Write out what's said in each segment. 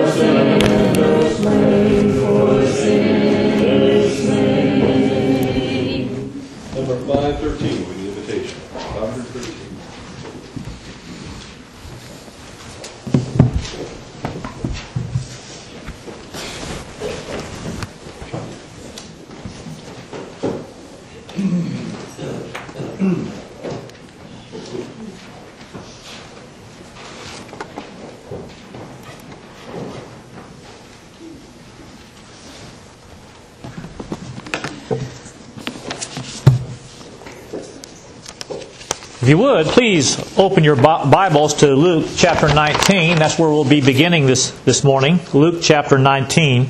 Number 513, with the invitation. 513. If you would, please open your Bibles to Luke chapter 19. That's where we'll be beginning this morning. Luke chapter 19.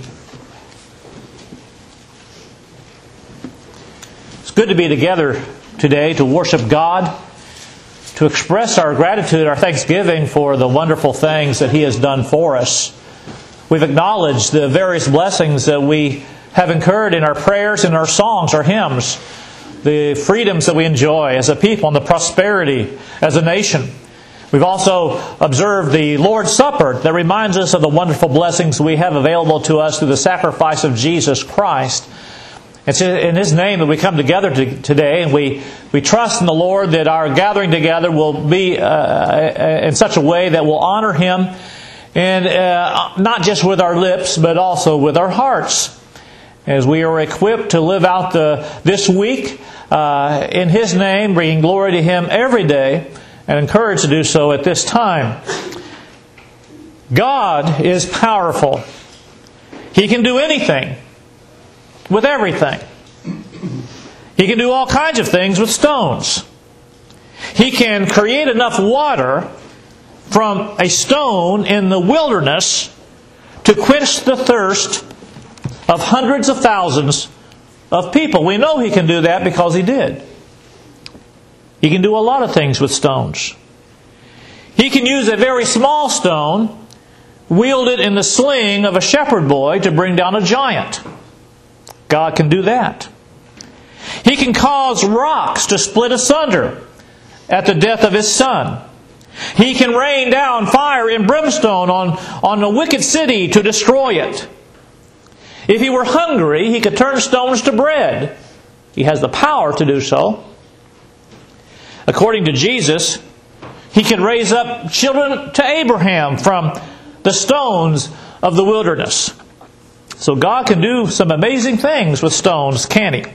It's good to be together today to worship God, to express our gratitude, our thanksgiving for the wonderful things that He has done for us. We've acknowledged the various blessings that we have incurred in our prayers and our songs, our hymns, the freedoms that we enjoy as a people and the prosperity as a nation. We've also observed the Lord's Supper that reminds us of the wonderful blessings we have available to us through the sacrifice of Jesus Christ. It's in His name that we come together today, and we trust in the Lord that our gathering together will be in such a way that will honor Him, and not just with our lips, but also with our hearts, as we are equipped to live out this week in His name, bringing glory to Him every day, and encouraged to do so at this time. God is powerful. He can do anything with everything. He can do all kinds of things with stones. He can create enough water from a stone in the wilderness to quench the thirst of hundreds of thousands of people. We know He can do that because He did. He can do a lot of things with stones. He can use a very small stone, wield it in the sling of a shepherd boy to bring down a giant. God can do that. He can cause rocks to split asunder at the death of His Son. He can rain down fire and brimstone on a wicked city to destroy it. If He were hungry, He could turn stones to bread. He has the power to do so. According to Jesus, He could raise up children to Abraham from the stones of the wilderness. So God can do some amazing things with stones, can't He?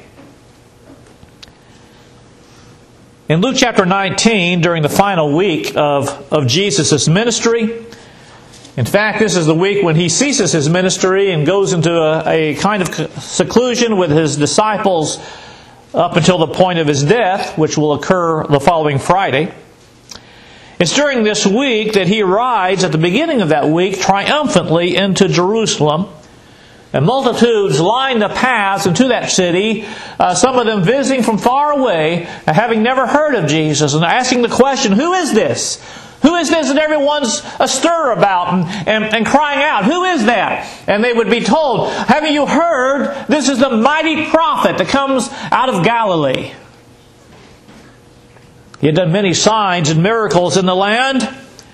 In Luke chapter 19, during the final week of Jesus' ministry, in fact, this is the week when He ceases His ministry and goes into a kind of seclusion with His disciples up until the point of His death, which will occur the following Friday. It's during this week that He rides at the beginning of that week triumphantly into Jerusalem. And multitudes line the paths into that city, some of them visiting from far away, having never heard of Jesus, and asking the question, who is this? Who is this that everyone's astir about and crying out? Who is that? And they would be told, haven't you heard? This is the mighty prophet that comes out of Galilee. He had done many signs and miracles in the land.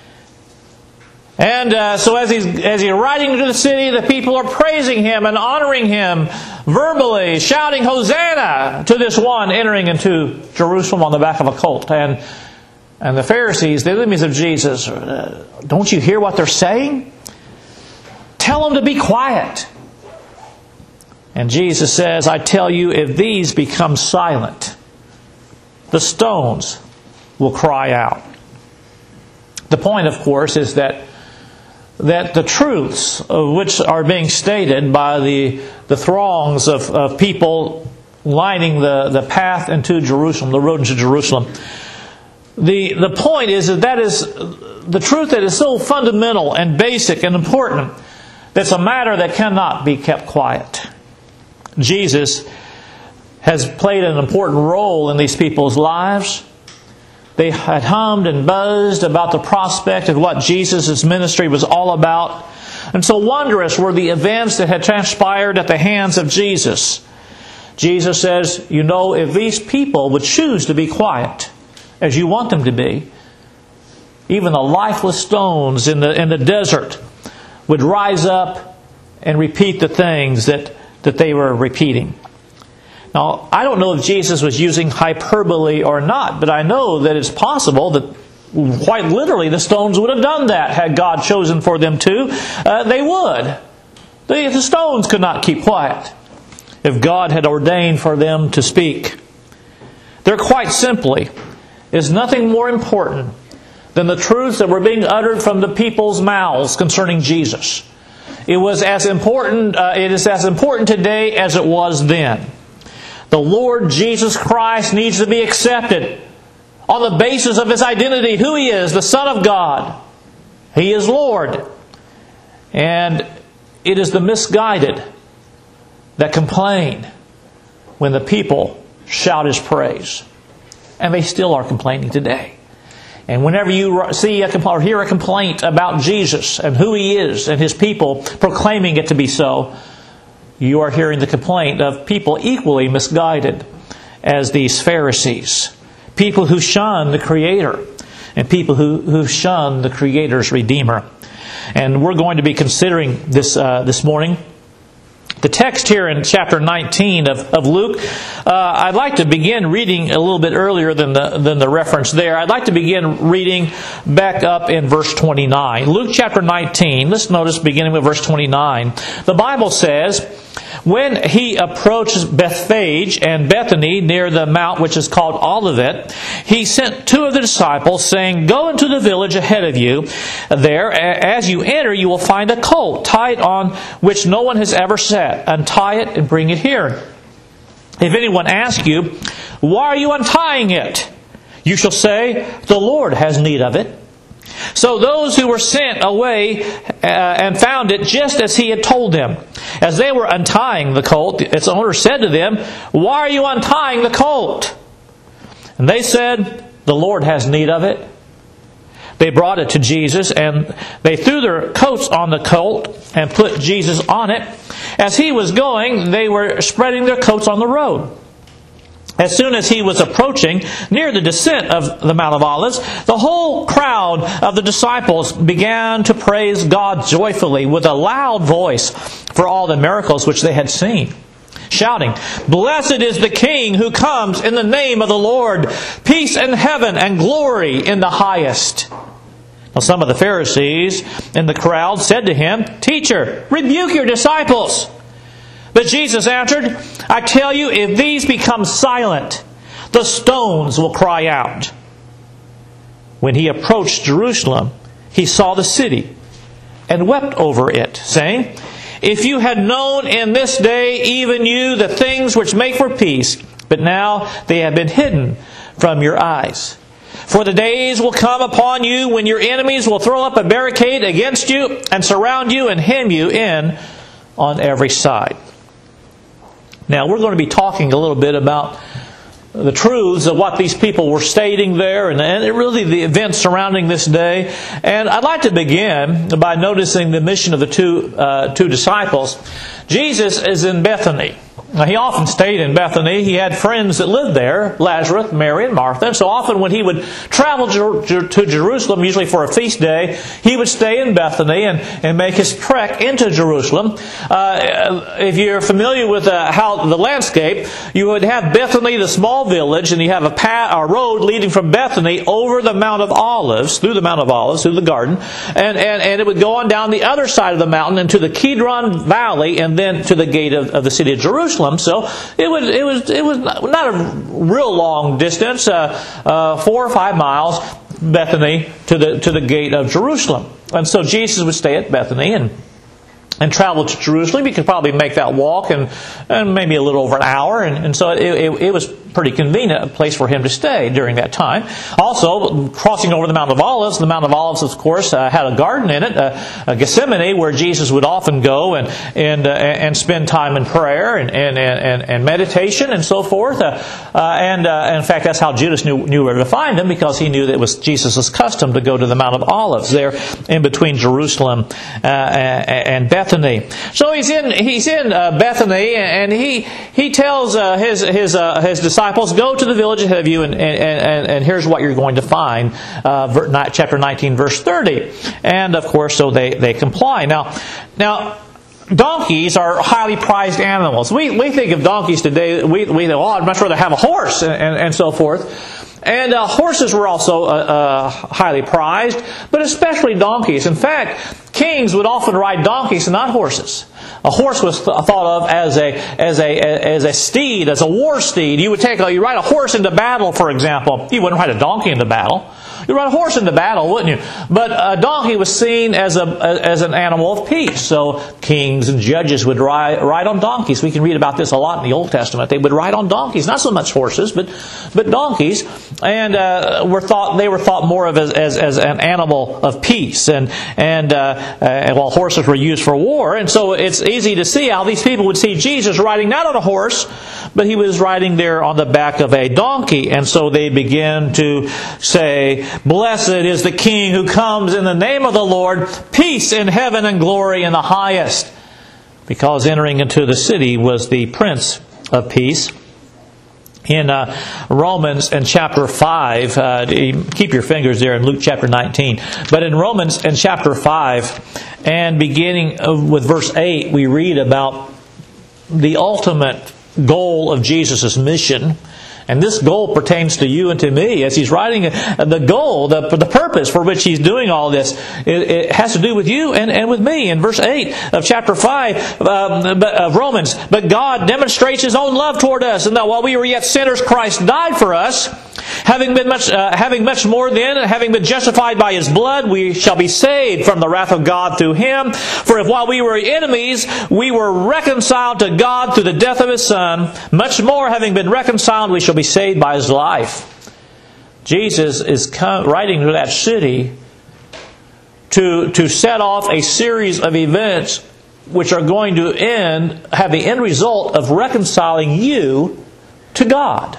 And so as he's riding into the city, the people are praising Him and honoring Him verbally, shouting, Hosanna, to this one entering into Jerusalem on the back of a colt. And the Pharisees, the enemies of Jesus, don't you hear what they're saying? Tell them to be quiet. And Jesus says, I tell you, if these become silent, the stones will cry out. The point, of course, is that the truths of which are being stated by the throngs of people lining the path into Jerusalem, the road into Jerusalem, the point is that is the truth that is so fundamental and basic and important that's a matter that cannot be kept quiet. Jesus has played an important role in these people's lives. They had hummed and buzzed about the prospect of what Jesus' ministry was all about. And so wondrous were the events that had transpired at the hands of Jesus. Jesus says, you know, if these people would choose to be quiet, as you want them to be, even the lifeless stones in the desert would rise up and repeat the things that they were repeating. Now, I don't know if Jesus was using hyperbole or not, but I know that it's possible that quite literally the stones would have done that had God chosen for them to. They would. The stones could not keep quiet if God had ordained for them to speak. There quite simply is nothing more important than the truths that were being uttered from the people's mouths concerning Jesus. It is as important today as it was then. The Lord Jesus Christ needs to be accepted on the basis of His identity, who He is, the Son of God. He is Lord. And it is the misguided that complain when the people shout His praise. And they still are complaining today. And whenever you see or hear a complaint about Jesus and who He is and His people proclaiming it to be so, you are hearing the complaint of people equally misguided as these Pharisees. People who shun the Creator and people who shun the Creator's Redeemer. And we're going to be considering this morning. The text here in chapter 19 of Luke, I'd like to begin reading a little bit earlier than the reference there. I'd like to begin reading back up in verse 29. Luke chapter 19, let's notice beginning with verse 29. The Bible says, when He approached Bethphage and Bethany near the mount which is called Olivet, He sent two of the disciples, saying, "Go into the village ahead of you. There, as you enter, you will find a colt tied on which no one has ever sat. Untie it and bring it here. If anyone asks you, 'Why are you untying it?' you shall say, 'The Lord has need of it.'" So those who were sent away and found it just as He had told them. As they were untying the colt, its owner said to them, "Why are you untying the colt?" And they said, "The Lord has need of it." They brought it to Jesus, and they threw their coats on the colt and put Jesus on it. As He was going, they were spreading their coats on the road. As soon as He was approaching near the descent of the Mount of Olives, the whole crowd of the disciples began to praise God joyfully with a loud voice for all the miracles which they had seen, shouting, "Blessed is the King who comes in the name of the Lord! Peace in heaven and glory in the highest!" Now some of the Pharisees in the crowd said to Him, "Teacher, rebuke your disciples." But Jesus answered, "I tell you, if these become silent, the stones will cry out." When He approached Jerusalem, He saw the city and wept over it, saying, "If you had known in this day, even you, the things which make for peace, but now they have been hidden from your eyes. For the days will come upon you when your enemies will throw up a barricade against you and surround you and hem you in on every side." Now, we're going to be talking a little bit about the truths of what these people were stating there and really the events surrounding this day. And I'd like to begin by noticing the mission of the two disciples. Jesus is in Bethany. Now, He often stayed in Bethany. He had friends that lived there, Lazarus, Mary, and Martha. And so often when He would travel to Jerusalem, usually for a feast day, He would stay in Bethany and make His trek into Jerusalem. If you're familiar with how the landscape, you would have Bethany, the small village, and you have a road leading from Bethany over the Mount of Olives, through the Mount of Olives, through the garden, and it would go on down the other side of the mountain into the Kidron Valley, and then to the gate of the city of Jerusalem. So it was not a real long distance, 4 or 5 miles, Bethany to the gate of Jerusalem. And so Jesus would stay at Bethany and travel to Jerusalem. You could probably make that walk and maybe a little over an hour. And so it was pretty convenient, a place for Him to stay during that time. Also, crossing over the Mount of Olives. The Mount of Olives, of course, had a garden in it, a Gethsemane, where Jesus would often go and spend time in prayer and meditation and so forth. And in fact, that's how Judas knew where to find Him, because he knew that it was Jesus' custom to go to the Mount of Olives there in between Jerusalem and Bethany. So he's in Bethany, and he tells his disciples disciples, go to the village ahead of you, and here's what you're going to find. Chapter 19, verse 30. And of course, so they comply. Now, donkeys are highly prized animals. We think of donkeys today, we think, oh, I'd much rather have a horse, and so forth. And horses were also highly prized, but especially donkeys. In fact, kings would often ride donkeys and not horses. A horse was thought of as a steed, as a war steed. You ride a horse into battle, for example. You wouldn't ride a donkey into battle. You'd ride a horse into battle, wouldn't you? But a donkey was seen as an animal of peace. So kings and judges would ride on donkeys. We can read about this a lot in the Old Testament. They would ride on donkeys, not so much horses, but donkeys, and they were thought more of as an animal of peace. And while horses were used for war, and so it's easy to see how these people would see Jesus riding not on a horse, but he was riding there on the back of a donkey. And so they begin to say, "Blessed is the King who comes in the name of the Lord, peace in heaven and glory in the highest." Because entering into the city was the Prince of Peace. In Romans and chapter 5, keep your fingers there in Luke chapter 19. But in Romans and chapter 5, and beginning with verse 8, we read about the ultimate goal of Jesus' mission. And this goal pertains to you and to me. As he's writing the goal, the purpose for which he's doing all this, it has to do with you and with me. In verse 8 of chapter 5 of Romans, "But God demonstrates His own love toward us, and that while we were yet sinners, Christ died for us. Having much more then, having been justified by His blood, we shall be saved from the wrath of God through Him. For if while we were enemies, we were reconciled to God through the death of His Son, much more, having been reconciled, we shall be saved by His life." Jesus is riding to that city to set off a series of events which are going to have the end result of reconciling you to God.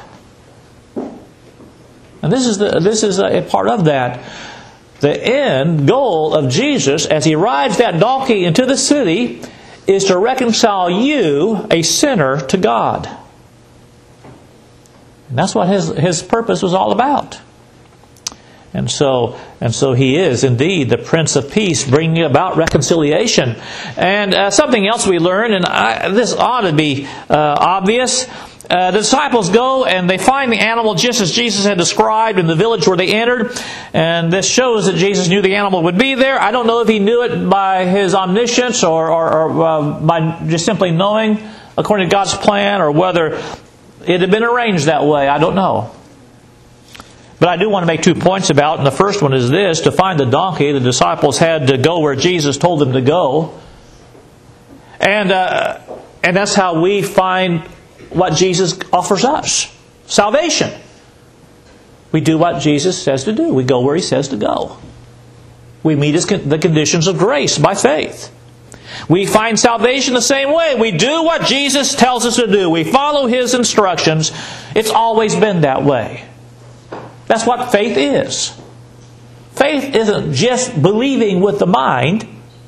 And this is a part of that. The end goal of Jesus, as He rides that donkey into the city, is to reconcile you, a sinner, to God. And that's what His purpose was all about. And so He is indeed the Prince of Peace, bringing about reconciliation. And something else we learn, and this ought to be obvious. The disciples go and they find the animal just as Jesus had described in the village where they entered. And this shows that Jesus knew the animal would be there. I don't know if He knew it by His omniscience or by just simply knowing according to God's plan, or whether it had been arranged that way. I don't know. But I do want to make 2 points about it. And the first one is this: to find the donkey, the disciples had to go where Jesus told them to go. And that's how we find what Jesus offers us. Salvation. We do what Jesus says to do. We go where He says to go. We meet the conditions of grace by faith. We find salvation the same way. We do what Jesus tells us to do. We follow His instructions. It's always been that way. That's what faith is. Faith isn't just believing with the mind.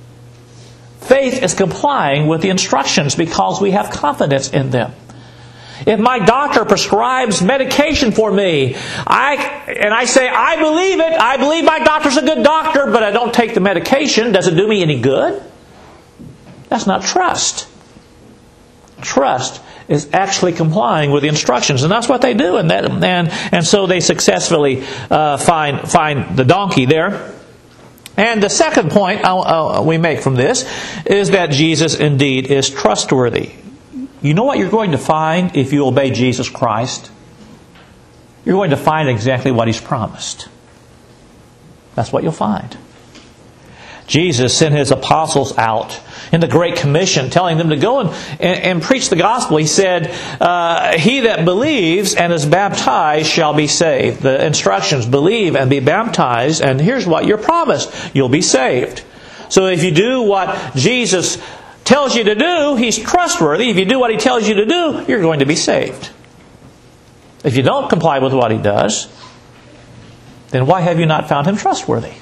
Faith is complying with the instructions because we have confidence in them. If my doctor prescribes medication for me, I say, I believe it, I believe my doctor's a good doctor, but I don't take the medication, does it do me any good? That's not trust. Trust is actually complying with the instructions, and that's what they do, and so they successfully find the donkey there. And the second point we make from this is that Jesus indeed is trustworthy. You know what you're going to find if you obey Jesus Christ? You're going to find exactly what He's promised. That's what you'll find. Jesus sent His apostles out in the Great Commission, telling them to go and preach the gospel. He said, "He that believes and is baptized shall be saved." The instructions: believe and be baptized, and here's what you're promised: you'll be saved. So if you do what Jesus tells you to do, He's trustworthy. If you do what He tells you to do, you're going to be saved. If you don't comply with what He does, then why have you not found Him trustworthy?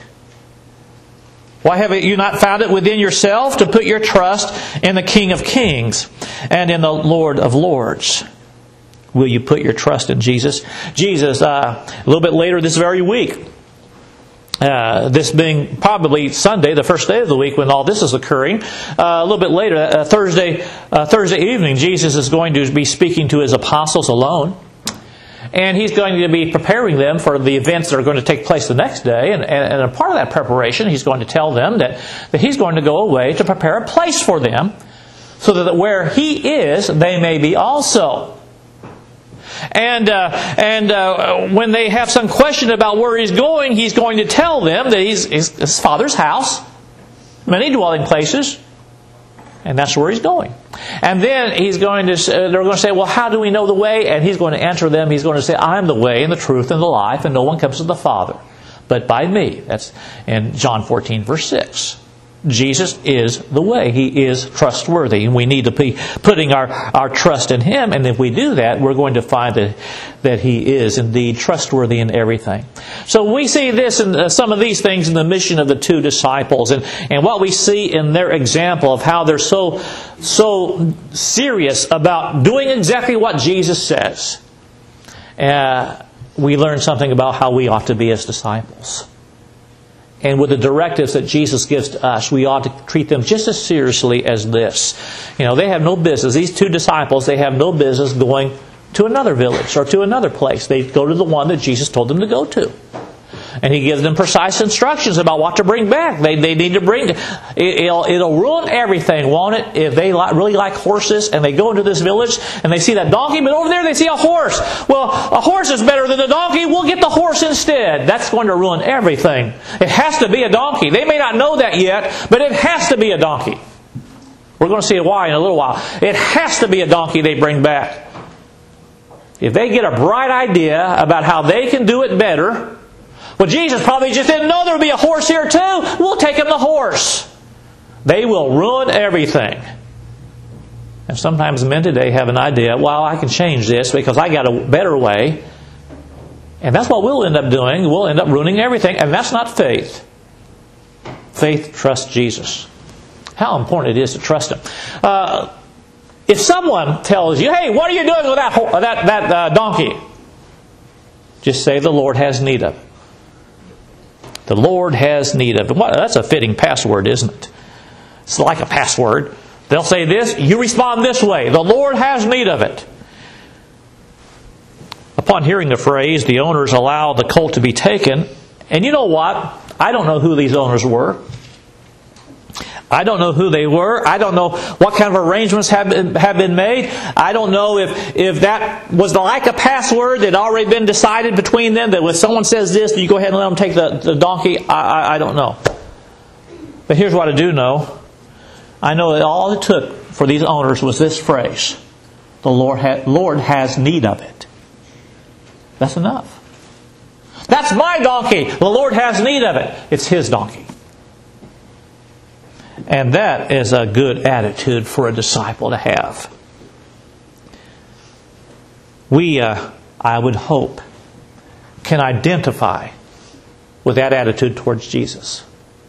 Why have you not found it within yourself to put your trust in the King of Kings and in the Lord of Lords? Will you put your trust in Jesus? Jesus, a little bit later this very week, this being probably Sunday, the first day of the week when all this is occurring, a little bit later, Thursday evening, Jesus is going to be speaking to His apostles alone. And He's going to be preparing them for the events that are going to take place the next day. And a part of that preparation, He's going to tell them that He's going to go away to prepare a place for them, so that where He is, they may be also. And when they have some question about where He's going to tell them that He's His Father's house, many dwelling places, and that's where He's going. And then they're going to say, well, how do we know the way? And He's going to answer them. He's going to say, I am the way and the truth and the life, and no one comes to the Father but by me. That's in John 14, verse 6. Jesus is the way. He is trustworthy. And we need to be putting our trust in Him. And if we do that, we're going to find that He is indeed trustworthy in everything. So we see this in some of these things in the mission of the two disciples. And what we see in their example of how they're so serious about doing exactly what Jesus says. We learn something about how we ought to be as disciples. And with the directives that Jesus gives to us, we ought to treat them just as seriously as this. They have no business. These two disciples, they have no business going to another village or to another place. They go to the one that Jesus told them to go to. And He gives them precise instructions about what to bring back. They need to bring... It'll ruin everything, won't it? If they really like horses and they go into this village and they see that donkey, but over there they see a horse. Well, a horse is better than a donkey. We'll get the horse instead. That's going to ruin everything. It has to be a donkey. They may not know that yet, but it has to be a donkey. We're going to see why in a little while. It has to be a donkey they bring back. If they get a bright idea about how they can do it better... Well, Jesus probably just didn't know there would be a horse here too. We'll take Him the horse. They will ruin everything. And sometimes men today have an idea, well, I can change this because I got a better way. And that's what we'll end up doing. We'll end up ruining everything. And that's not faith. Faith trusts Jesus. How important it is to trust Him. If someone tells you, hey, what are you doing with that donkey? Just say, the Lord has need of it. The Lord has need of it. Well, that's a fitting password, isn't it? It's like a password. They'll say this, you respond this way. The Lord has need of it. Upon hearing the phrase, the owners allow the colt to be taken. And you know what? I don't know who these owners were. I don't know who they were. I don't know what kind of arrangements have been made. I don't know if that was like a password that had already been decided between them, that when someone says this, you go ahead and let them take the donkey. I don't know. But here's what I do know. I know that all it took for these owners was this phrase. The Lord has need of it. That's enough. That's my donkey. The Lord has need of it. It's His donkey. And that is a good attitude for a disciple to have. We, I would hope, can identify with that attitude towards Jesus.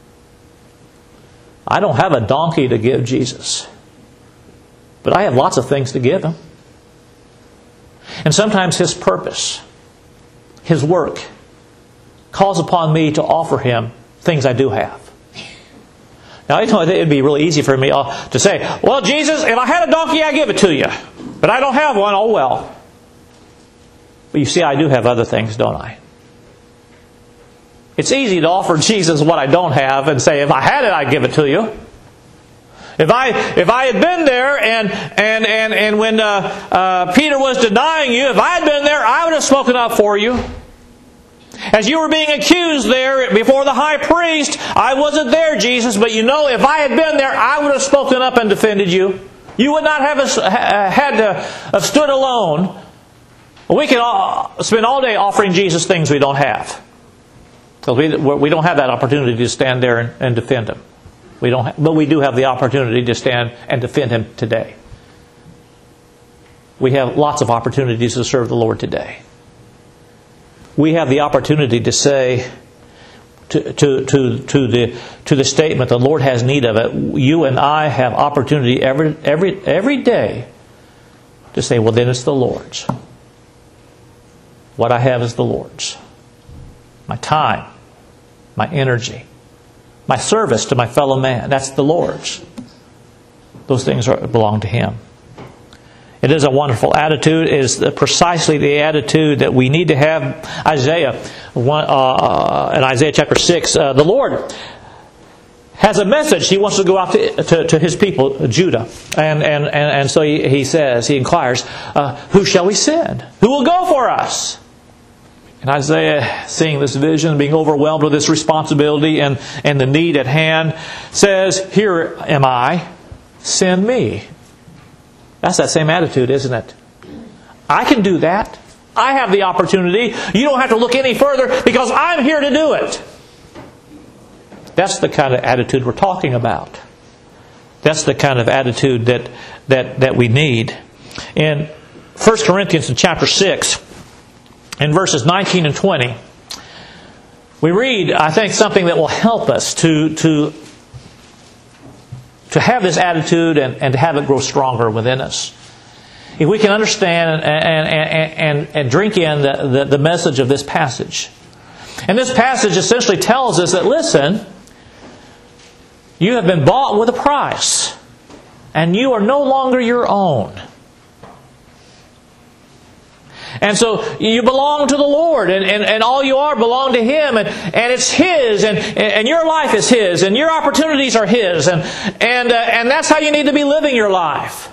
I don't have a donkey to give Jesus, but I have lots of things to give Him. And sometimes His purpose, His work, calls upon me to offer Him things I do have. Now, I know it would be really easy for me to say, well, Jesus, if I had a donkey, I'd give it to you. But I don't have one. Oh, well. But you see, I do have other things, don't I? It's easy to offer Jesus what I don't have and say, if I had it, I'd give it to you. If I had been there and when Peter was denying you, if I had been there, I would have spoken up for you. As you were being accused there before the high priest, I wasn't there, Jesus, but you know, if I had been there, I would have spoken up and defended you. You would not have had to have stood alone. We can spend all day offering Jesus things we don't have. Because we don't have that opportunity to stand there and defend Him. But we do have the opportunity to stand and defend Him today. We have lots of opportunities to serve the Lord today. We have the opportunity to say to the statement, the Lord has need of it. You and I have opportunity every day to say, well, then it's the Lord's. what I have is the Lord's. My time, my energy, my service to my fellow man, that's the Lord's. Those things belong to Him. It is a wonderful attitude. It is precisely the attitude that we need to have. Isaiah, in Isaiah chapter 6, the Lord has a message. He wants to go out to His people, Judah. And so he says, he inquires, who shall we send? Who will go for us? And Isaiah, seeing this vision, being overwhelmed with this responsibility and the need at hand, says, here am I, send me. That's that same attitude, isn't it? I can do that. I have the opportunity. You don't have to look any further because I'm here to do it. That's the kind of attitude we're talking about. That's the kind of attitude that we need. In 1 Corinthians in chapter 6, in verses 19 and 20, we read, I think, something that will help us to have this attitude and to have it grow stronger within us. If we can understand and drink in the message of this passage. And this passage essentially tells us that, listen, you have been bought with a price, and you are no longer your own. And so you belong to the Lord, and all you are belong to Him, and it's His, and your life is His, and your opportunities are His, and that's how you need to be living your life.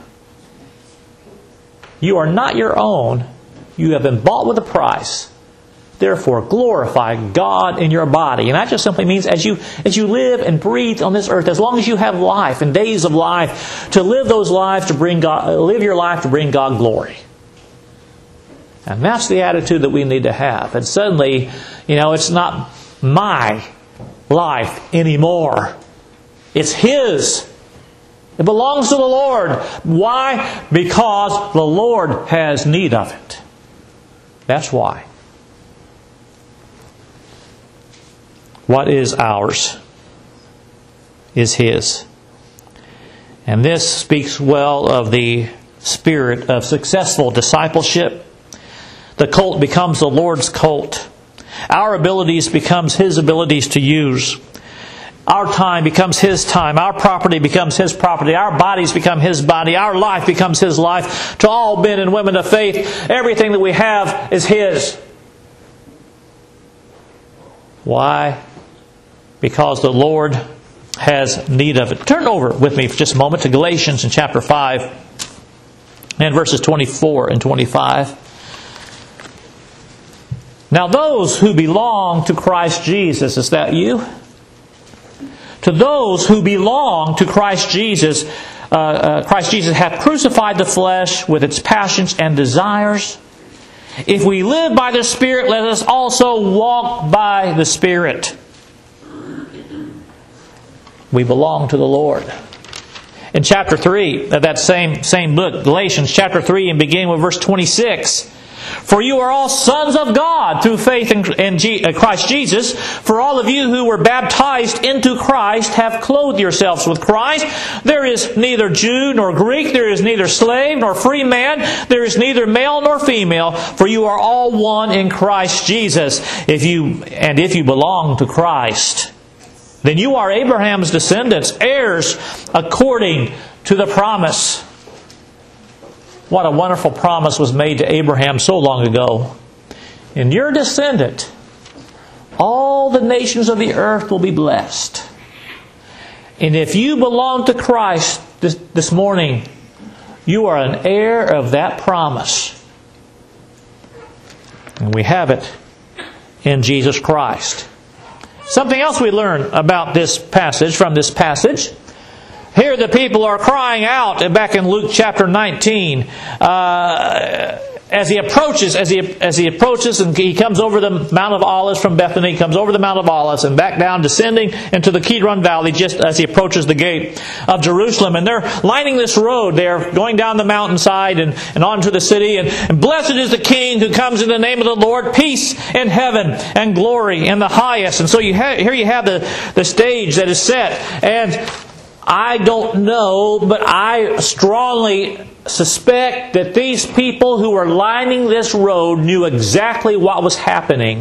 You are not your own. You have been bought with a price. Therefore, glorify God in your body. And that just simply means as you live and breathe on this earth, as long as you have life and days of life, to live those lives to bring God, live your life to bring God glory. And that's the attitude that we need to have. And suddenly, it's not my life anymore. It's His. It belongs to the Lord. Why? Because the Lord has need of it. That's why. What is ours is His. And this speaks well of the spirit of successful discipleship. The colt becomes the Lord's colt. Our abilities becomes His abilities to use. Our time becomes His time. Our property becomes His property. Our bodies become His body. Our life becomes His life. To all men and women of faith, everything that we have is His. Why? Because the Lord has need of it. Turn over with me for just a moment to Galatians in chapter 5 and verses 24 and 25. Now those who belong to Christ Jesus, is that you? To those who belong to Christ Jesus hath crucified the flesh with its passions and desires. If we live by the Spirit, let us also walk by the Spirit. We belong to the Lord. In chapter 3 of that same book, Galatians chapter 3, and beginning with verse 26, for you are all sons of God through faith in Christ Jesus. For all of you who were baptized into Christ have clothed yourselves with Christ. There is neither Jew nor Greek. There is neither slave nor free man. There is neither male nor female. For you are all one in Christ Jesus. If you belong to Christ, then you are Abraham's descendants, heirs according to the promise. What a wonderful promise was made to Abraham so long ago. In your descendant, all the nations of the earth will be blessed. And if you belong to Christ this morning, you are an heir of that promise. And we have it in Jesus Christ. Something else we learn about this passage, from this passage. Here the people are crying out back in Luke chapter 19 as he approaches and he comes over the Mount of Olives from Bethany, comes over the Mount of Olives and back down, descending into the Kidron Valley just as he approaches the gate of Jerusalem. And they're lining this road. They're going down the mountainside and on to the city. And blessed is the King who comes in the name of the Lord, peace in heaven and glory in the highest. And so here you have the stage that is set. And I don't know, but I strongly suspect that these people who were lining this road knew exactly what was happening,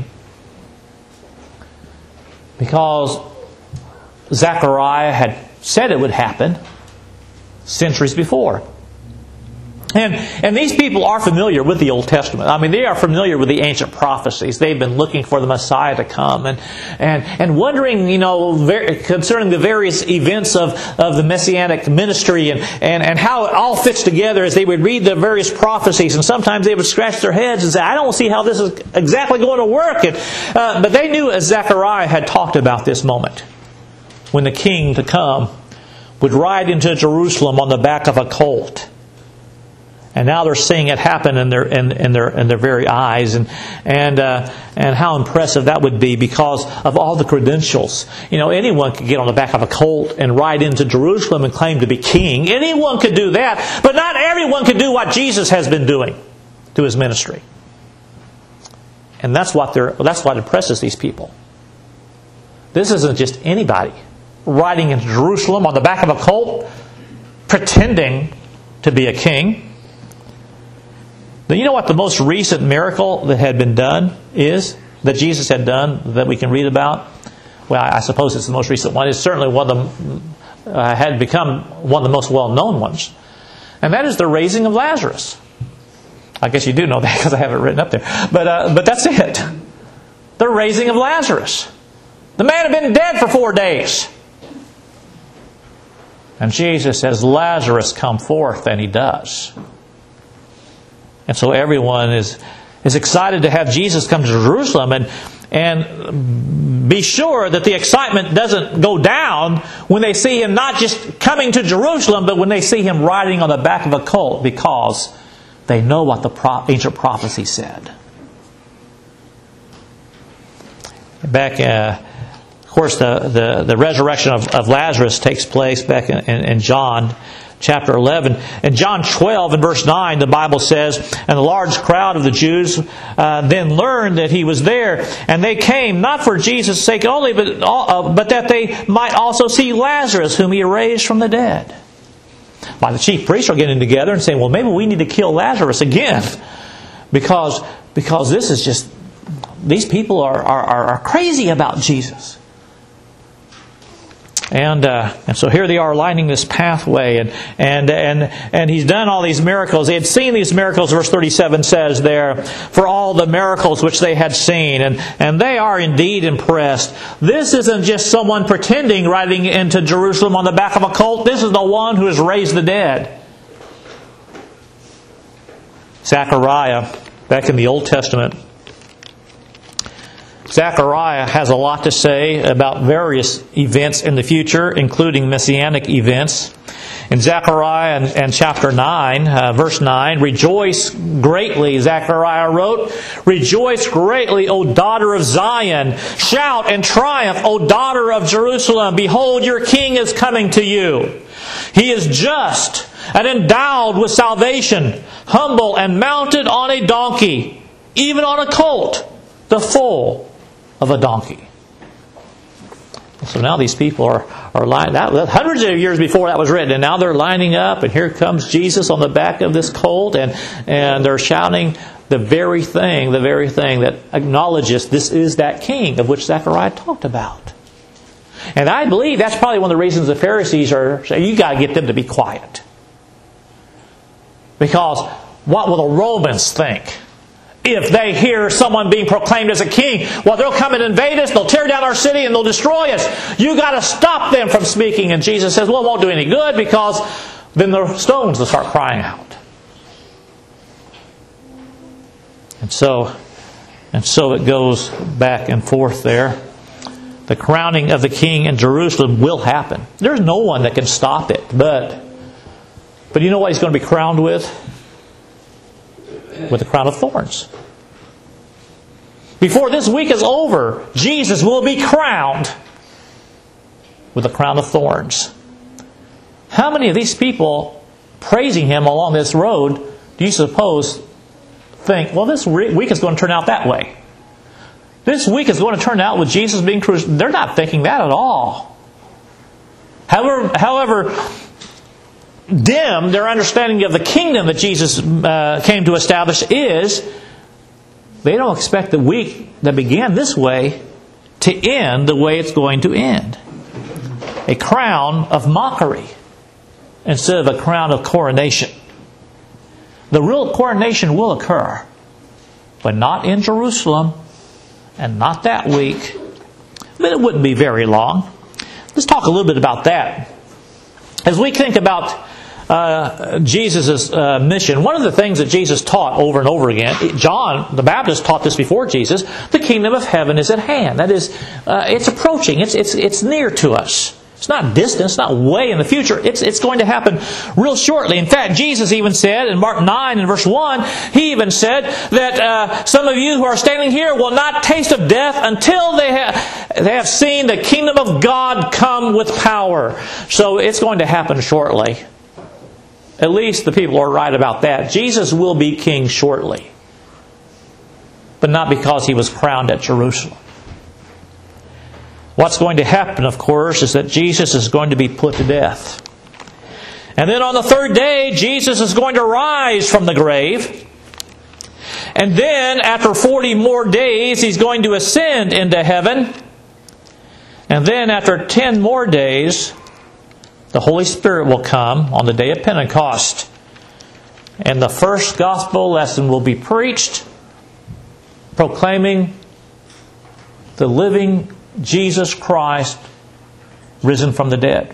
because Zechariah had said it would happen centuries before. And these people are familiar with the Old Testament. I mean, they are familiar with the ancient prophecies. They've been looking for the Messiah to come and wondering, concerning the various events of the Messianic ministry and how it all fits together as they would read the various prophecies. And sometimes they would scratch their heads and say, I don't see how this is exactly going to work. But they knew, as Zechariah had talked about this moment, when the king to come would ride into Jerusalem on the back of a colt. And now they're seeing it happen in their very eyes, and how impressive that would be because of all the credentials. Anyone could get on the back of a colt and ride into Jerusalem and claim to be king. Anyone could do that, but not everyone could do what Jesus has been doing through His ministry. And that's what impresses these people. This isn't just anybody riding into Jerusalem on the back of a colt, pretending to be a king. Now, you know what the most recent miracle that had been done is, that Jesus had done, that we can read about? Well, I suppose it's the most recent one. It's certainly one of them had become one of the most well-known ones. And that is the raising of Lazarus. I guess you do know that because I have it written up there. But that's it. The raising of Lazarus. The man had been dead for 4 days. And Jesus says, Lazarus, come forth, and he does. And so everyone is excited to have Jesus come to Jerusalem, and be sure that the excitement doesn't go down when they see Him not just coming to Jerusalem, but when they see Him riding on the back of a colt, because they know what the ancient prophecy said. Back, of course, the resurrection of Lazarus takes place back in John chapter 11. In John 12 and verse 9, the Bible says, and a large crowd of the Jews then learned that He was there, and they came not for Jesus' sake only, but that they might also see Lazarus, whom He raised from the dead. Why, the chief priests are getting together and saying, well, maybe we need to kill Lazarus again, because this is just, these people are crazy about Jesus. And so here they are lining this pathway, and He's done all these miracles. They had seen these miracles, verse 37 says there, for all the miracles which they had seen, and they are indeed impressed. This isn't just someone pretending riding into Jerusalem on the back of a colt. This is the one who has raised the dead. Zechariah, back in the Old Testament, Zechariah has a lot to say about various events in the future, including messianic events. In Zechariah and chapter 9, verse 9, rejoice greatly, Zechariah wrote, rejoice greatly, O daughter of Zion. Shout and triumph, O daughter of Jerusalem. Behold, your king is coming to you. He is just and endowed with salvation, humble and mounted on a donkey, even on a colt, the foal of a donkey. So now these people are lining up. Hundreds of years before that was written, and now they're lining up, and here comes Jesus on the back of this colt, and they're shouting the very thing that acknowledges this is that king of which Zechariah talked about. And I believe that's probably one of the reasons the Pharisees are saying, you got to get them to be quiet. Because what will the Romans think if they hear someone being proclaimed as a king? Well, they'll come and invade us, they'll tear down our city, and they'll destroy us. You got to stop them from speaking. And Jesus says, well, it won't do any good, because then the stones will start crying out. And so it goes back and forth there. The crowning of the king in Jerusalem will happen. There's no one that can stop it. But you know what He's going to be crowned with? With a crown of thorns. Before this week is over, Jesus will be crowned with a crown of thorns. How many of these people praising Him along this road do you suppose think, well, this week is going to turn out that way? This week is going to turn out with Jesus being crucified. They're not thinking that at all. However dim their understanding of the kingdom that Jesus came to establish is, they don't expect the week that began this way to end the way it's going to end. A crown of mockery instead of a crown of coronation. The real coronation will occur, but not in Jerusalem and not that week. But it wouldn't be very long. Let's talk a little bit about that. As we think about Jesus' mission, one of the things that Jesus taught over and over again, John the Baptist taught this before Jesus, the kingdom of heaven is at hand. That is, it's approaching. It's near to us. It's not distant. It's not way in the future. It's going to happen real shortly. In fact, Jesus even said in Mark 9 and verse 1, He even said that some of you who are standing here will not taste of death until they have seen the kingdom of God come with power. So it's going to happen shortly. At least the people are right about that. Jesus will be king shortly. But not because He was crowned at Jerusalem. What's going to happen, of course, is that Jesus is going to be put to death. And then on the third day, Jesus is going to rise from the grave. And then, after 40 more days, He's going to ascend into heaven. And then, after 10 more days, the Holy Spirit will come on the day of Pentecost. And the first gospel lesson will be preached, proclaiming the living Jesus Christ risen from the dead.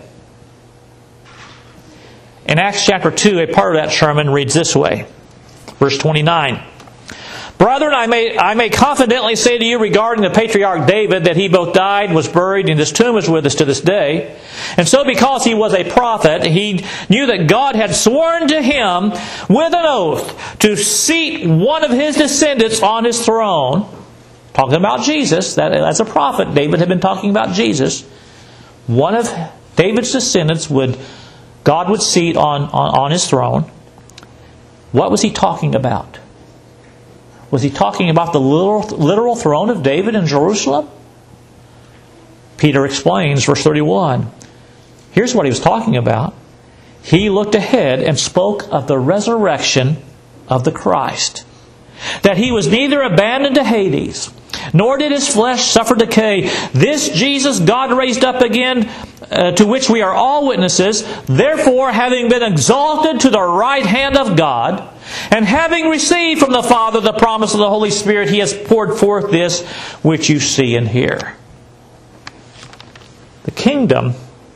In Acts chapter 2, a part of that sermon reads this way. Verse 29. Brethren, I may confidently say to you regarding the patriarch David that he both died, was buried, and his tomb is with us to this day. And so because he was a prophet, he knew that God had sworn to him with an oath to seat one of his descendants on his throne. Talking about Jesus, as a prophet, David had been talking about Jesus. One of David's descendants God would seat on his throne. What was he talking about? Was he talking about the literal throne of David in Jerusalem? Peter explains, verse 31. Here's what he was talking about. He looked ahead and spoke of the resurrection of the Christ. That He was neither abandoned to Hades, nor did His flesh suffer decay. This Jesus God raised up again, to which we are all witnesses. Therefore, having been exalted to the right hand of God, and having received from the Father the promise of the Holy Spirit, He has poured forth this which you see and hear. The kingdom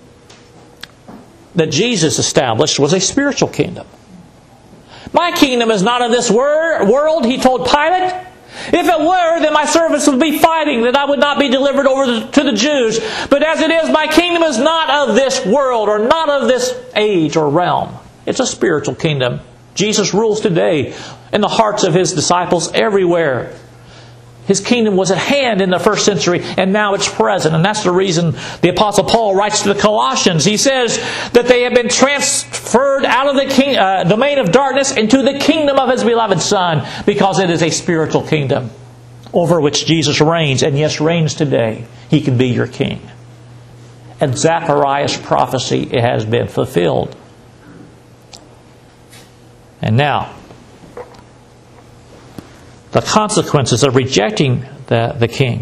that Jesus established was a spiritual kingdom. My kingdom is not of this world, He told Pilate. If it were, then my servants would be fighting, that I would not be delivered over to the Jews. But as it is, my kingdom is not of this world, or not of this age or realm. It's a spiritual kingdom. Jesus rules today in the hearts of His disciples everywhere. His kingdom was at hand in the first century, and now it's present. And that's the reason the Apostle Paul writes to the Colossians. He says that they have been transferred out of the domain of darkness into the kingdom of His beloved Son, because it is a spiritual kingdom over which Jesus reigns, and yes, reigns today. He can be your king. And Zechariah's prophecy has been fulfilled. And now, the consequences of rejecting the king.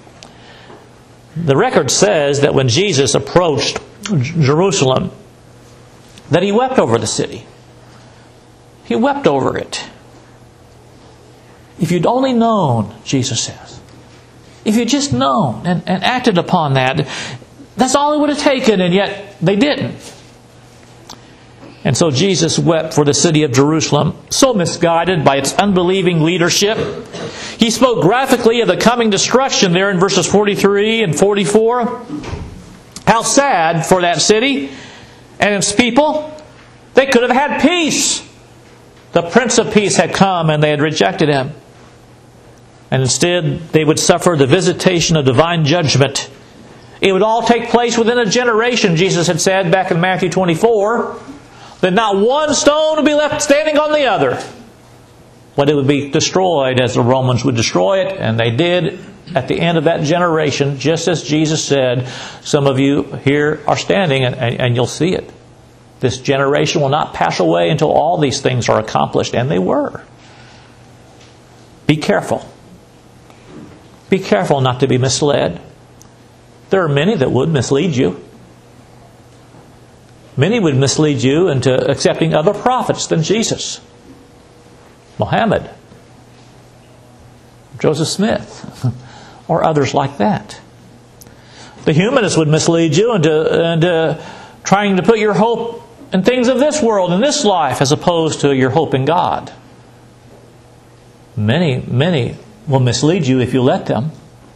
The record says that when Jesus approached Jerusalem, that He wept over the city. He wept over it. If you'd only known, Jesus says, if you'd just known and acted upon that, that's all it would have taken, and yet they didn't. And so Jesus wept for the city of Jerusalem, so misguided by its unbelieving leadership. He spoke graphically of the coming destruction there in verses 43 and 44. How sad for that city and its people. They could have had peace. The Prince of Peace had come and they had rejected Him. And instead they would suffer the visitation of divine judgment. It would all take place within a generation, Jesus had said back in Matthew 24. That not one stone would be left standing on the other. But it would be destroyed as the Romans would destroy it, and they did. at the end of that generation, just as Jesus said, some of you here are standing and you'll see it. This generation will not pass away until all these things are accomplished. And they were. Be careful. Be careful not to be misled. There are many that would mislead you. Many would mislead you into accepting other prophets than Jesus. Muhammad, Joseph Smith, or others like that. The humanists would mislead you into trying to put your hope in things of this world, in this life, as opposed to your hope in God. Many will mislead you if you let them.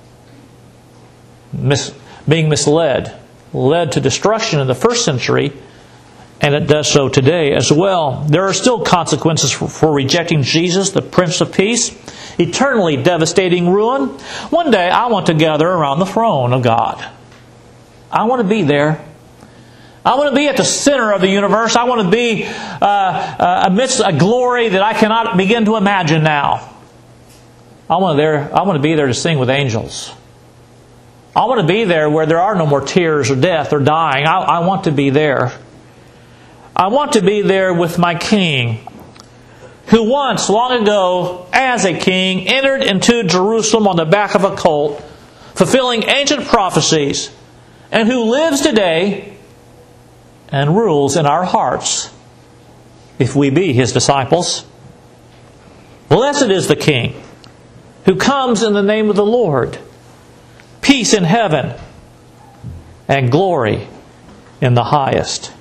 Being misled led to destruction in the first century, and it does so today as well. There are still consequences for rejecting Jesus, the Prince of Peace. Eternally devastating ruin. One day I want to gather around the throne of God. I want to be there. I want to be at the center of the universe. I want to be amidst a glory that I cannot begin to imagine now. I want to be there to sing with angels. I want to be there where there are no more tears or death or dying. I want to be there. I want to be there with my King, who once, long ago, as a king, entered into Jerusalem on the back of a colt, fulfilling ancient prophecies, and who lives today and rules in our hearts, if we be His disciples. Blessed is the King who comes in the name of the Lord. Peace in heaven and glory in the highest.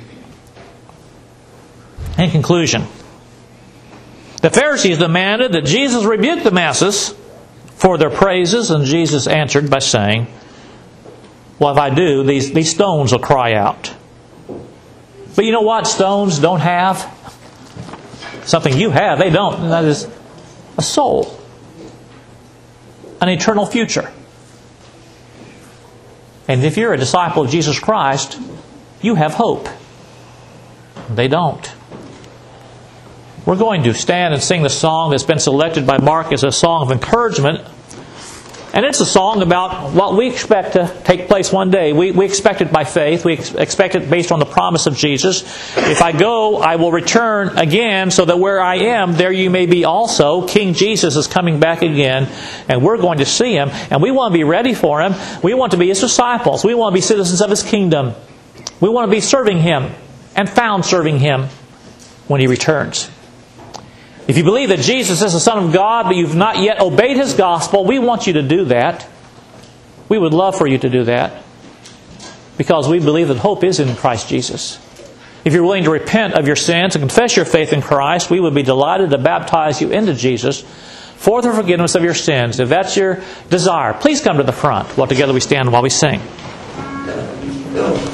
In conclusion, the Pharisees demanded that Jesus rebuke the masses for their praises, and Jesus answered by saying, well, if I do, these stones will cry out. But you know what stones don't have? Something you have, they don't. And that is a soul. An eternal future. And if you're a disciple of Jesus Christ, you have hope. They don't. We're going to stand and sing the song that's been selected by Mark as a song of encouragement. And it's a song about what we expect to take place one day. We expect it by faith. We expect it based on the promise of Jesus. If I go, I will return again, so that where I am, there you may be also. King Jesus is coming back again, and we're going to see Him. And we want to be ready for Him. We want to be His disciples. We want to be citizens of His kingdom. We want to be serving Him and found serving Him when He returns. If you believe that Jesus is the Son of God, but you've not yet obeyed His gospel, we want you to do that. We would love for you to do that, because we believe that hope is in Christ Jesus. If you're willing to repent of your sins and confess your faith in Christ, we would be delighted to baptize you into Jesus for the forgiveness of your sins. If that's your desire, please come to the front while together we stand while we sing.